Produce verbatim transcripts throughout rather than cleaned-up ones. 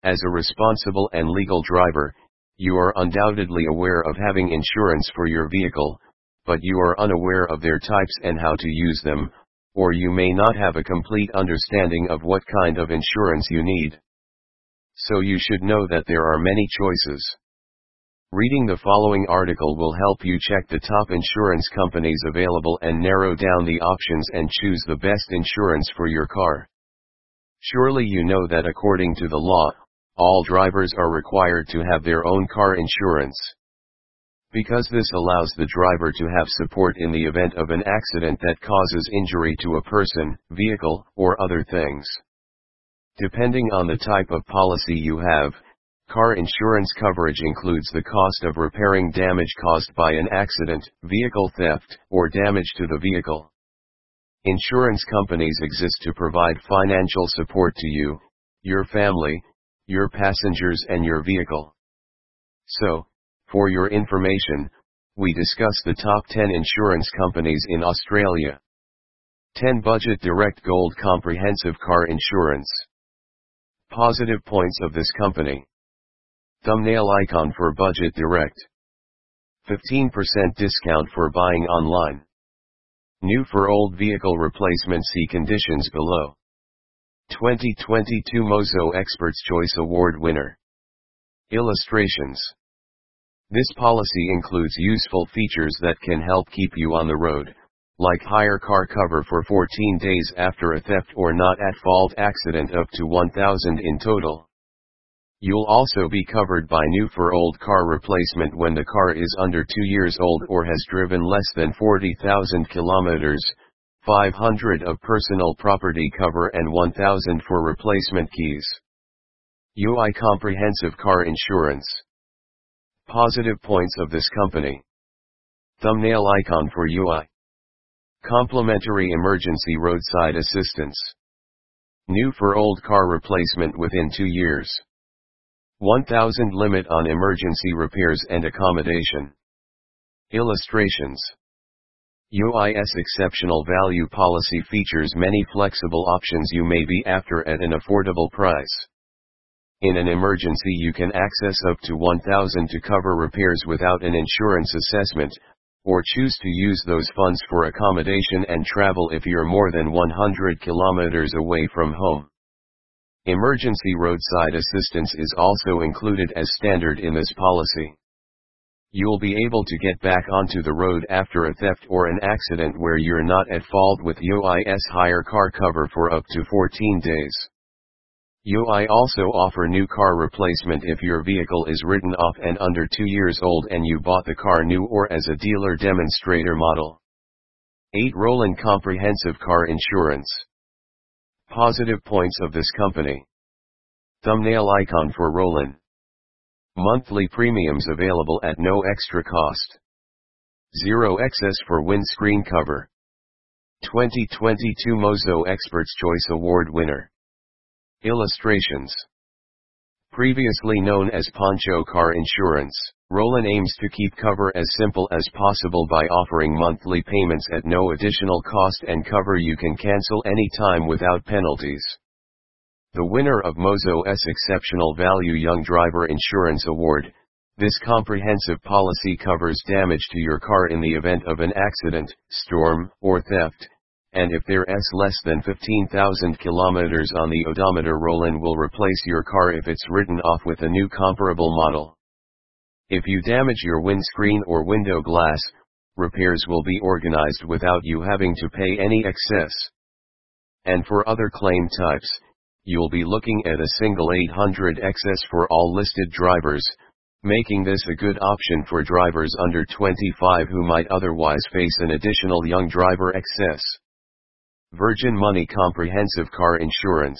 As a responsible and legal driver, you are undoubtedly aware of having insurance for your vehicle, but you are unaware of their types and how to use them, or you may not have a complete understanding of what kind of insurance you need. So you should know that there are many choices. Reading the following article will help you check the top insurance companies available and narrow down the options and choose the best insurance for your car. Surely you know that according to the law, all drivers are required to have their own car insurance. Because this allows the driver to have support in the event of an accident that causes injury to a person, vehicle, or other things. Depending on the type of policy you have, car insurance coverage includes the cost of repairing damage caused by an accident, vehicle theft, or damage to the vehicle. Insurance companies exist to provide financial support to you, your family, your passengers and your vehicle. So, for your information, we discuss the top ten insurance companies in Australia. ten Budget Direct Gold Comprehensive Car Insurance. Positive points of this company. Thumbnail icon for Budget Direct. fifteen percent discount for buying online. New for old vehicle replacement. See conditions below. twenty twenty-two Mozo Experts Choice Award winner. Illustrations. This policy includes useful features that can help keep you on the road, like higher car cover for fourteen days after a theft or not at fault accident up to one thousand dollars in total. You'll also be covered by new for old car replacement when the car is under two years old or has driven less than forty thousand kilometers, five hundred of personal property cover and one thousand for replacement keys. U I Comprehensive Car Insurance. Positive points of this company. Thumbnail icon for U I. Complimentary emergency roadside assistance. New for old car replacement within two years. one thousand limit on emergency repairs and accommodation. Illustrations. U I's exceptional value policy features many flexible options you may be after at an affordable price. In an emergency you can access up to one thousand to cover repairs without an insurance assessment, or choose to use those funds for accommodation and travel if you're more than one hundred kilometers away from home. Emergency roadside assistance is also included as standard in this policy. You'll be able to get back onto the road after a theft or an accident where you're not at fault with U I's higher car cover for up to fourteen days. U I also offer new car replacement if your vehicle is written off and under two years old and you bought the car new or as a dealer demonstrator model. eight Roland Comprehensive Car Insurance. Positive points of this company. Thumbnail icon for Roland. Monthly premiums available at no extra cost. Zero excess for windscreen cover. twenty twenty-two Mozo Experts Choice Award winner. Illustrations. Previously known as Poncho Car Insurance, Roland aims to keep cover as simple as possible by offering monthly payments at no additional cost and cover you can cancel anytime without penalties. The winner of Mozo's Exceptional Value Young Driver Insurance Award, this comprehensive policy covers damage to your car in the event of an accident, storm, or theft, and if there's less than fifteen thousand kilometers on the odometer. Roland will replace your car if it's written off with a new comparable model. If you damage your windscreen or window glass, repairs will be organized without you having to pay any excess. And for other claim types, you'll be looking at a single eight hundred excess for all listed drivers, making this a good option for drivers under twenty-five who might otherwise face an additional young driver excess. Virgin Money Comprehensive Car Insurance.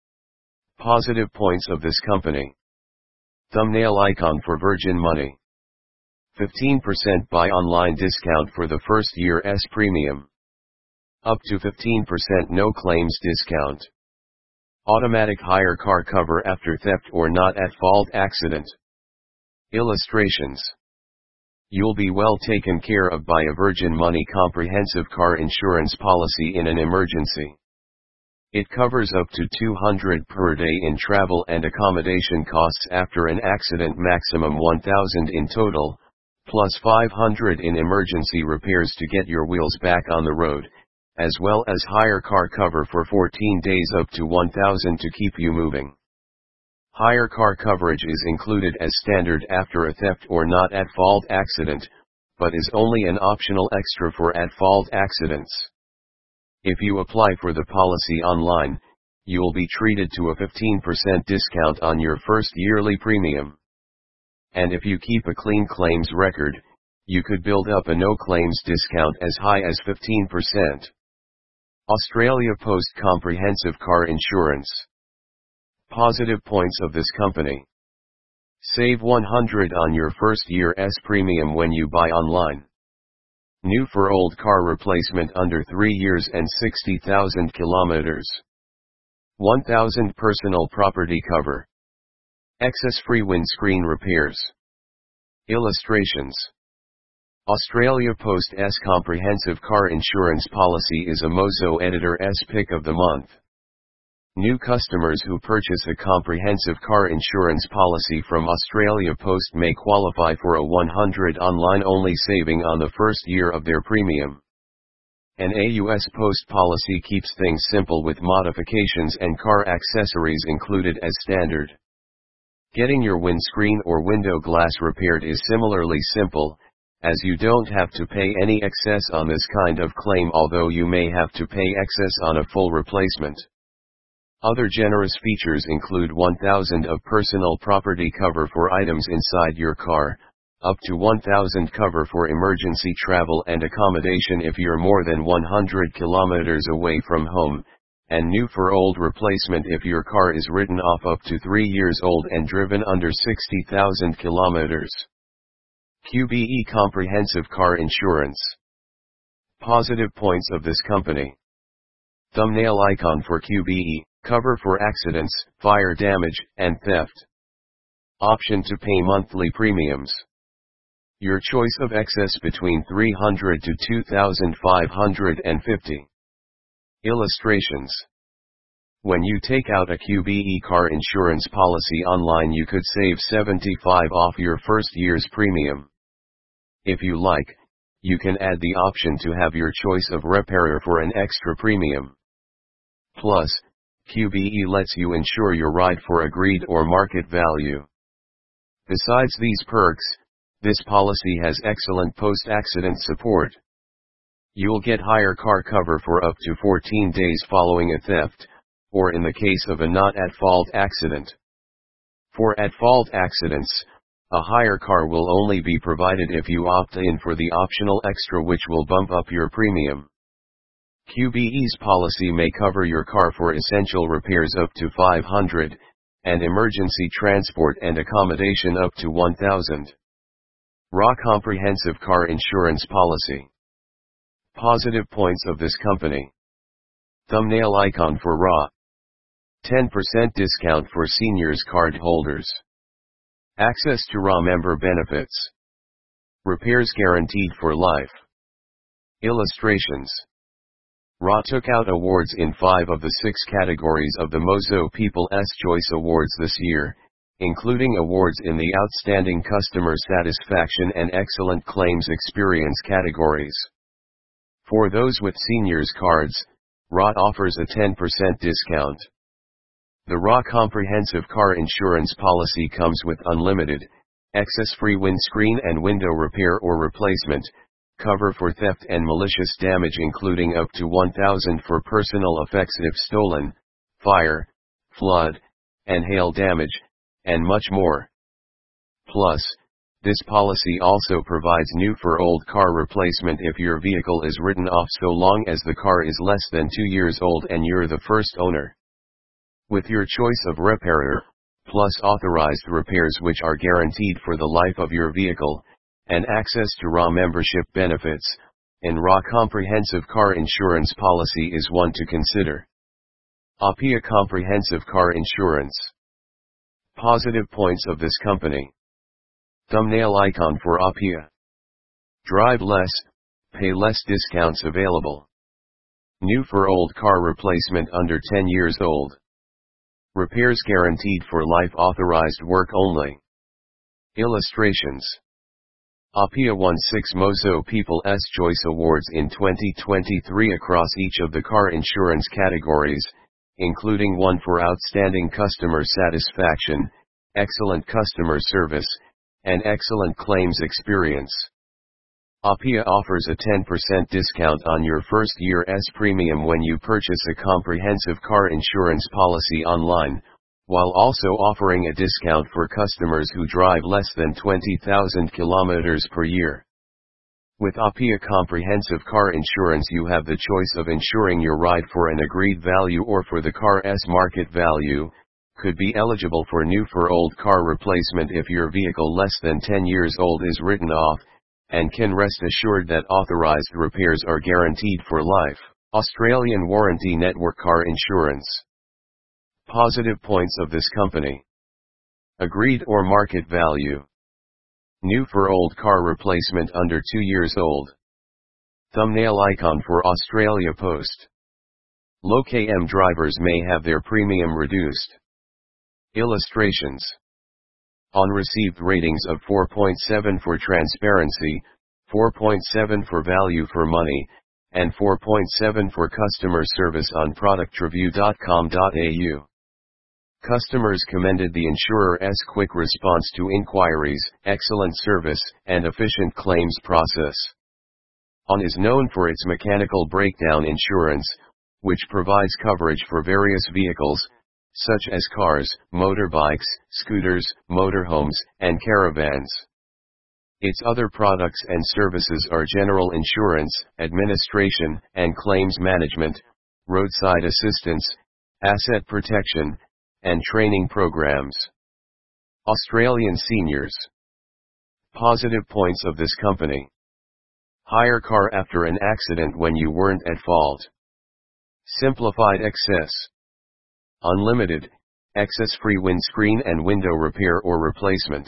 Positive points of this company. Thumbnail icon for Virgin Money. fifteen percent buy online discount for the first year's premium. Up to fifteen percent no claims discount. Automatic higher car cover after theft or not at fault accident. Illustrations. You'll be well taken care of by a Virgin Money comprehensive car insurance policy in an emergency. It covers up to two hundred per day in travel and accommodation costs after an accident, maximum one thousand in total, plus five hundred in emergency repairs to get your wheels back on the road, as well as higher car cover for fourteen days up to one thousand to keep you moving. Higher car coverage is included as standard after a theft or not at fault accident, but is only an optional extra for at fault accidents. If you apply for the policy online, you will be treated to a fifteen percent discount on your first yearly premium. And if you keep a clean claims record, you could build up a no claims discount as high as fifteen percent. Australia Post Comprehensive Car Insurance. Positive points of this company. Save one hundred on your first year's premium when you buy online. New for old car replacement under three years and sixty thousand kilometers. one thousand personal property cover. Excess-free windscreen repairs. Illustrations. Australia Post's comprehensive car insurance policy is a Mozo Editor's pick of the month. New customers who purchase a comprehensive car insurance policy from Australia Post may qualify for a one hundred online-only saving on the first year of their premium. An A U S Post policy keeps things simple with modifications and car accessories included as standard. Getting your windscreen or window glass repaired is similarly simple, as you don't have to pay any excess on this kind of claim, although you may have to pay excess on a full replacement. Other generous features include one thousand of personal property cover for items inside your car, up to one thousand cover for emergency travel and accommodation if you're more than one hundred kilometers away from home, and new for old replacement if your car is written off up to three years old and driven under sixty thousand kilometers. Q B E Comprehensive Car Insurance. Positive points of this company. Thumbnail icon for Q B E. Cover for accidents, fire damage, and theft. Option to pay monthly premiums. Your choice of excess between three hundred to two thousand five hundred fifty. Illustrations. When you take out a Q B E car insurance policy online, you could save seventy-five off your first year's premium. If you like, you can add the option to have your choice of repairer for an extra premium. Plus, Q B E lets you insure your ride for agreed or market value. Besides these perks, this policy has excellent post-accident support. You'll get higher car cover for up to fourteen days following a theft, or in the case of a not-at-fault accident. For at-fault accidents, a higher car will only be provided if you opt in for the optional extra, which will bump up your premium. Q B E's policy may cover your car for essential repairs up to five hundred, and emergency transport and accommodation up to one thousand. R A Comprehensive Car Insurance Policy. Positive points of this company. Thumbnail icon for R A. ten percent discount for seniors card holders. Access to R A member benefits. Repairs guaranteed for life. Illustrations. R A took out awards in five of the six categories of the Mozo People's Choice Awards this year, including awards in the Outstanding Customer Satisfaction and Excellent Claims Experience categories. For those with seniors cards, R A offers a ten percent discount. The R A Comprehensive Car Insurance Policy comes with unlimited, excess-free windscreen and window repair or replacement, cover for theft and malicious damage including up to one thousand for personal effects if stolen, fire, flood, and hail damage, and much more. Plus, this policy also provides new for old car replacement if your vehicle is written off so long as the car is less than two years old and you're the first owner. With your choice of repairer, plus authorized repairs which are guaranteed for the life of your vehicle, and access to R A membership benefits, an R A Comprehensive Car Insurance Policy is one to consider. Appia Comprehensive Car Insurance. Positive points of this company. Thumbnail icon for Appia. Drive less, pay less, discounts available. New for old car replacement under ten years old. Repairs guaranteed for life, authorized work only. Illustrations. APIA won six Mozo People's Choice Awards in twenty twenty-three across each of the car insurance categories, including one for outstanding customer satisfaction, excellent customer service, and excellent claims experience. APIA offers a ten percent discount on your first year's premium when you purchase a comprehensive car insurance policy online, while also offering a discount for customers who drive less than twenty thousand kilometers per year. With APIA Comprehensive Car Insurance, you have the choice of insuring your ride for an agreed value or for the car's market value, could be eligible for new for old car replacement if your vehicle less than ten years old is written off, and can rest assured that authorized repairs are guaranteed for life. Australian Warranty Network Car Insurance. Positive points of this company. Agreed or market value. New for old car replacement under two years old. Thumbnail icon for Australia Post. Low K M drivers may have their premium reduced. Illustrations. On received ratings of four point seven for transparency, four point seven for value for money, and four point seven for customer service on product review dot com dot a u. Customers commended the insurer's quick response to inquiries, excellent service, and efficient claims process. On is known for its mechanical breakdown insurance, which provides coverage for various vehicles, such as cars, motorbikes, scooters, motorhomes, and caravans. Its other products and services are general insurance, administration and claims management, roadside assistance, asset protection, and training programs. Australian Seniors. Positive points of this company. Hire car after an accident when you weren't at fault. Simplified excess. Unlimited, excess-free windscreen and window repair or replacement.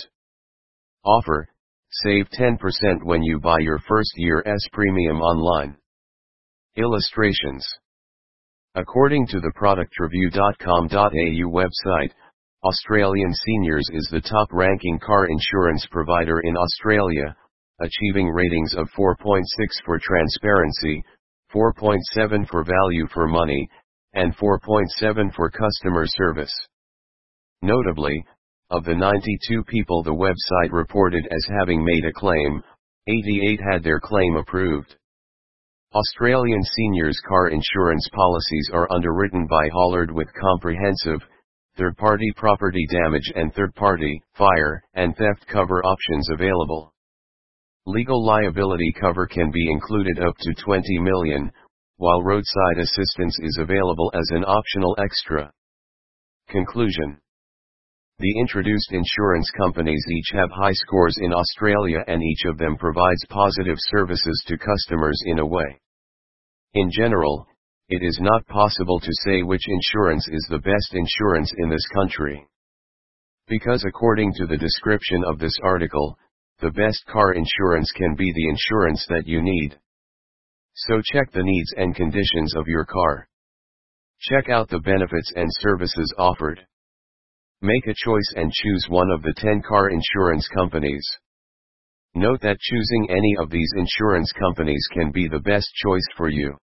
Offer, save ten percent when you buy your first year's premium online. Illustrations. According to the product review dot com dot a u website, Australian Seniors is the top-ranking car insurance provider in Australia, achieving ratings of four point six for transparency, four point seven for value for money, and four point seven for customer service. Notably, of the ninety-two people the website reported as having made a claim, eighty-eight had their claim approved. Australian Seniors car insurance policies are underwritten by Hollard with comprehensive, third-party property damage and third-party, fire, and theft cover options available. Legal liability cover can be included up to twenty million dollars, while roadside assistance is available as an optional extra. Conclusion. The introduced insurance companies each have high scores in Australia, and each of them provides positive services to customers in a way. In general, it is not possible to say which insurance is the best insurance in this country. Because according to the description of this article, the best car insurance can be the insurance that you need. So check the needs and conditions of your car. Check out the benefits and services offered. Make a choice and choose one of the ten car insurance companies. Note that choosing any of these insurance companies can be the best choice for you.